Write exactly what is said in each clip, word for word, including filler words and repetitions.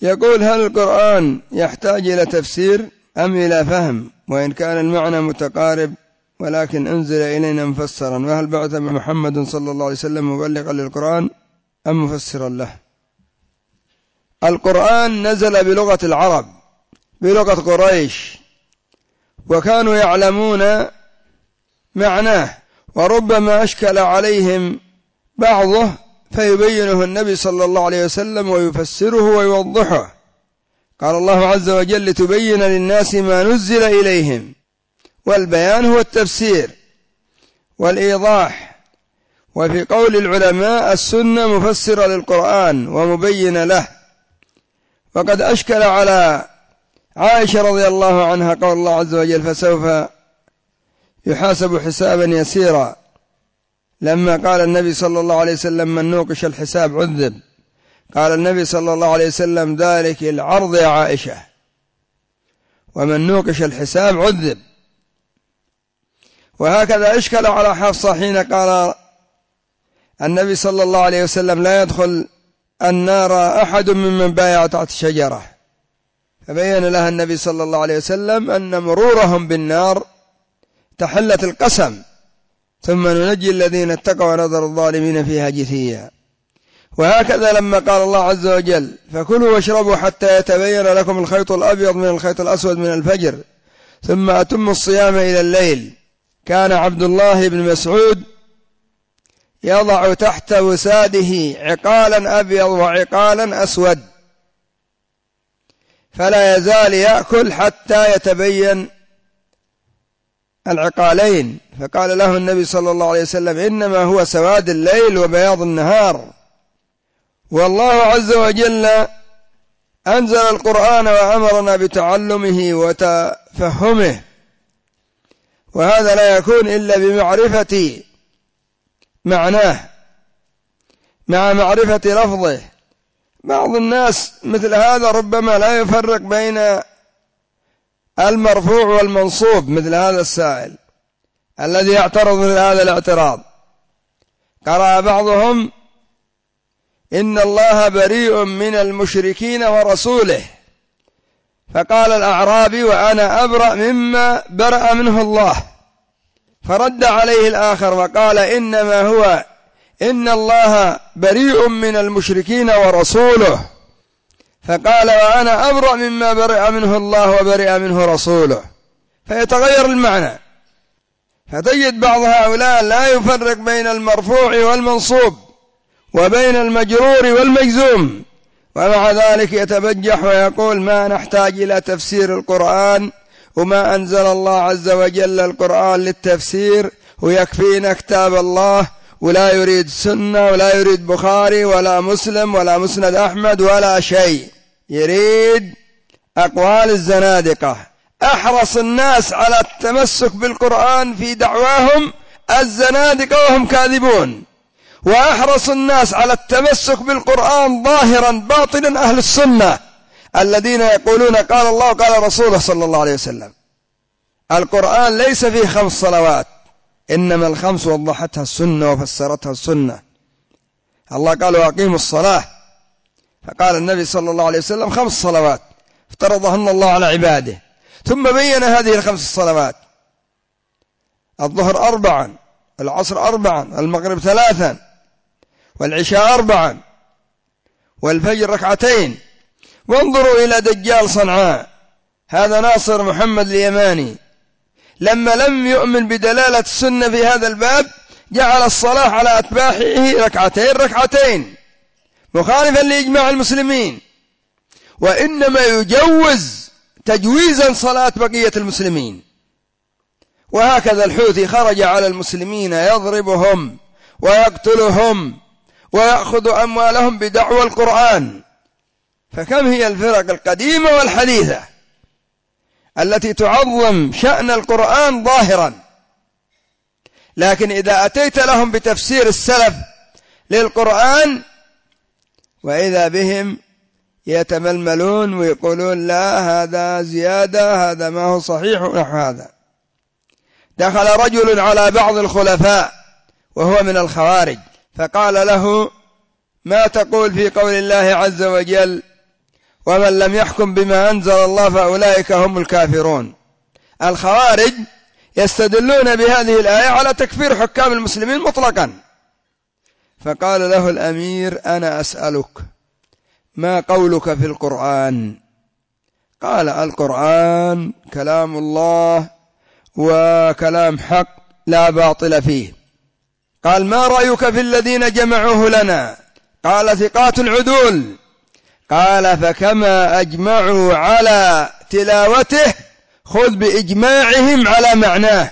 يقول: هل القرآن يحتاج إلى تفسير أم إلى فهم؟ وإن كان المعنى متقارب ولكن أنزل إلينا مفسرا، وهل بعث محمد صلى الله عليه وسلم مبلغا للقرآن أم مفسرا له؟ القرآن نزل بلغة العرب، بلغة قريش، وكانوا يعلمون معناه، وربما أشكل عليهم بعضه فيبينه النبي صلى الله عليه وسلم ويفسره ويوضحه. قال الله عز وجل: لتبين للناس ما نزل إليهم. والبيان هو التفسير والإيضاح. وفي قول العلماء: السنة مفسرة للقرآن ومبين له. وقد أشكل على عائشة رضي الله عنها قول الله عز وجل: فسوف يحاسب حسابا يسيرا، لما قال النبي صلى الله عليه وسلم: من نوقش الحساب عذب. قال النبي صلى الله عليه وسلم: ذلك العرض يا عائشة، ومن نوقش الحساب عذب. وهكذا أشكل على حفصة حين قال النبي صلى الله عليه وسلم: لا يدخل النار أحد ممن بايع تحت شجرة، فبين لها النبي صلى الله عليه وسلم أن مرورهم بالنار تحلة القسم، ثم ننجي الذين اتقوا ونذر الظالمين فيها جثيا. وهكذا لما قال الله عز وجل: فكلوا واشربوا حتى يتبين لكم الخيط الأبيض من الخيط الأسود من الفجر ثم أتموا الصيام إلى الليل. كان عبد الله بن مسعود يضع تحت وساده عقالا أبيض وعقالا أسود، فلا يزال يأكل حتى يتبين العقالين. فقال له النبي صلى الله عليه وسلم: إنما هو سواد الليل وبياض النهار. والله عز وجل أنزل القرآن وأمرنا بتعلمه وتفهمه، وهذا لا يكون إلا بمعرفة معناه مع معرفة لفظه. بعض الناس مثل هذا ربما لا يفرق بين المرفوع والمنصوب، مثل هذا السائل الذي يعترض مثل هذا الاعتراض. قرأ بعضهم: إن الله بريء من المشركين ورسوله، فقال الأعرابي: وأنا أبرأ مما برأ منه الله. فرد عليه الآخر وقال: إنما هو إن الله بريء من المشركين ورسوله، فقال: وأنا أبرأ مما برئ منه الله وبرئ منه رسوله. فيتغير المعنى. فتجد بعض هؤلاء لا يفرق بين المرفوع والمنصوب وبين المجرور والمجزوم، ومع ذلك يتبجح ويقول: ما نحتاج إلى تفسير القرآن، وما أنزل الله عز وجل القرآن للتفسير، ويكفينا كتاب الله، ولا يريد سنة ولا يريد بخاري ولا مسلم ولا مسند أحمد ولا شيء، يريد أقوال الزنادقة. أحرص الناس على التمسك بالقرآن في دعواهم الزنادقة وهم كاذبون، وأحرص الناس على التمسك بالقرآن ظاهرا باطنا أهل السنة الذين يقولون قال الله قال رسوله صلى الله عليه وسلم. القرآن ليس فيه خمس صلوات، إنما الخمس وضحتها السنة وفسرتها السنة. الله قال: وأقيموا الصلاة، فقال النبي صلى الله عليه وسلم: خمس صلوات افترضهن الله على عباده، ثم بين هذه الخمس الصلوات: الظهر أربعا، العصر أربعا، المغرب ثلاثا، والعشاء أربعا، والفجر ركعتين. وانظروا إلى دجال صنعاء، هذا ناصر محمد اليماني، لما لم يؤمن بدلالة السنة في هذا الباب جعل الصلاة على أتباعه ركعتين ركعتين مخالفا لإجماع المسلمين، وإنما يجوز تجويزا صلاة بقية المسلمين. وهكذا الحوثي خرج على المسلمين يضربهم ويقتلهم ويأخذ أموالهم بدعوى القرآن. فكم هي الفرق القديمة والحديثة التي تعظم شأن القرآن ظاهرا، لكن إذا أتيت لهم بتفسير السلف للقرآن وإذا بهم يتململون ويقولون: لا، هذا زيادة، هذا ما هو صحيح، ونحو هذا. دخل رجل على بعض الخلفاء وهو من الخوارج، فقال له: ما تقول في قول الله عز وجل: ومن لم يحكم بما أنزل الله فأولئك هم الكافرون. الخوارج يستدلون بهذه الآية على تكفير حكام المسلمين مطلقا. فقال له الأمير: أنا أسألك ما قولك في القرآن؟ قال: القرآن كلام الله وكلام حق لا باطل فيه. قال: ما رأيك في الذين جمعوه لنا؟ قال: ثقات عدول. قال: فكما أجمعوا على تلاوته خذ بإجماعهم على معناه.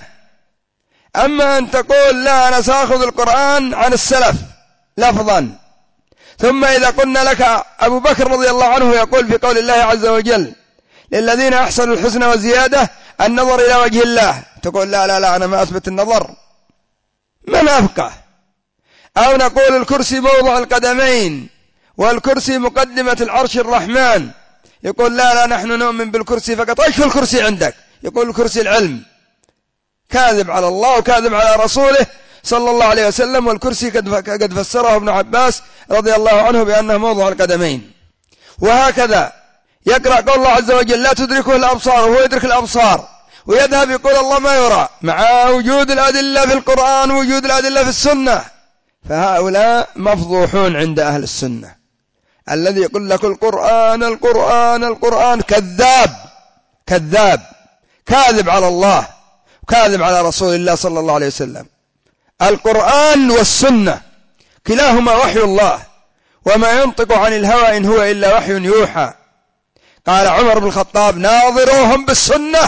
أما أن تقول لا أنا سأخذ القرآن عن السلف لفظا، ثم إذا قلنا لك أبو بكر رضي الله عنه يقول في قول الله عز وجل: للذين أحسنوا الحسنى وزيادة النظر إلى وجه الله، تقول لا لا لا أنا ما أثبت النظر، من أفقه. أو نقول الكرسي موضع القدمين والكرسي مقدمة العرش الرحمن، يقول لا لا نحن نؤمن بالكرسي فقط. ايش في الكرسي عندك؟ يقول الكرسي العلم. كاذب على الله وكاذب على رسوله صلى الله عليه وسلم. والكرسي قد فسره ابن عباس رضي الله عنه بأنه موضع القدمين. وهكذا يقرأ قول الله عز وجل: لا تدركه الأبصار وهو يدرك الأبصار، ويذهب يقول الله ما يرى، مع وجود الأدلة في القرآن ووجود الأدلة في السنة. فهؤلاء مفضوحون عند أهل السنة. الذي يقول لك القرآن القرآن القرآن كذاب كذاب كاذب على الله كاذب على رسول الله صلى الله عليه وسلم. القرآن والسنة كلاهما وحي الله، وما ينطق عن الهوى إن هو إلا وحي يوحى. قال عمر بن الخطاب: ناظروهم بالسنة،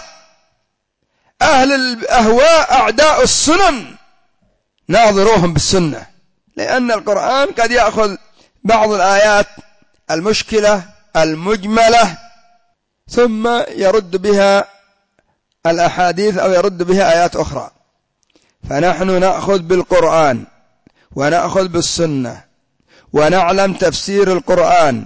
أهل الأهواء أعداء السنن، ناظروهم بالسنة. لأن القرآن قد يأخذ بعض الآيات المشكلة المجملة ثم يرد بها الأحاديث أو يرد بها آيات أخرى. فنحن نأخذ بالقرآن ونأخذ بالسنة، ونعلم تفسير القرآن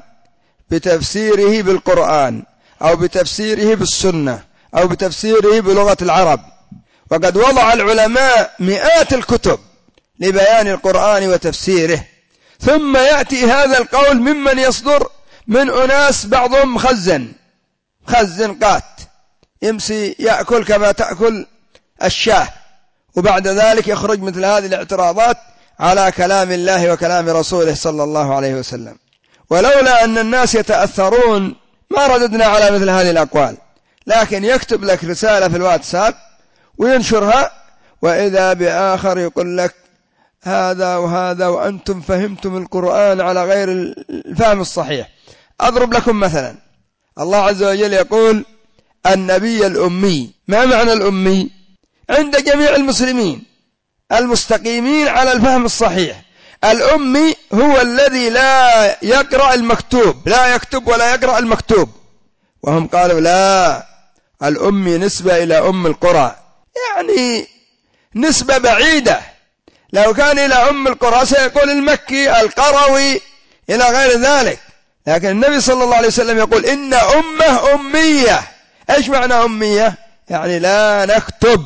بتفسيره بالقرآن أو بتفسيره بالسنة أو بتفسيره بلغة العرب. وقد وضع العلماء مئات الكتب لبيان القرآن وتفسيره، ثم يأتي هذا القول ممن يصدر من أناس بعضهم مخزن خزن قات يمسي يأكل كما تأكل الشاه، وبعد ذلك يخرج مثل هذه الاعتراضات على كلام الله وكلام رسوله صلى الله عليه وسلم. ولولا أن الناس يتأثرون ما رددنا على مثل هذه الأقوال، لكن يكتب لك رسالة في الواتساب وينشرها، وإذا بآخر يقول لك هذا وهذا وأنتم فهمتم القرآن على غير الفهم الصحيح. أضرب لكم مثلا، الله عز وجل يقول: النبي الأمي. ما معنى الأمي؟ عند جميع المسلمين المستقيمين على الفهم الصحيح، الأمي هو الذي لا يقرأ المكتوب، لا يكتب ولا يقرأ المكتوب. وهم قالوا لا، الأمي نسبة إلى أم القرى، يعني نسبة بعيدة. لو كان إلى أم القرى سيقول المكي القروي إلى غير ذلك، لكن النبي صلى الله عليه وسلم يقول إن أمه أمية. إيش معنى أمية؟ يعني لا نكتب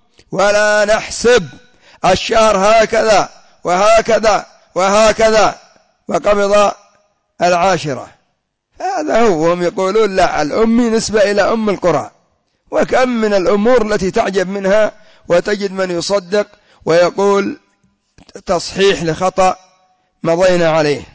ولا نحسب، الشهر هكذا وهكذا وهكذا وقبض العاشرة. هذا هو. هم يقولون لا، الأمي نسبة إلى أم القرى. وكم من الأمور التي تعجب منها، وتجد من يصدق ويقول تصحيح لخطأ مضينا عليه.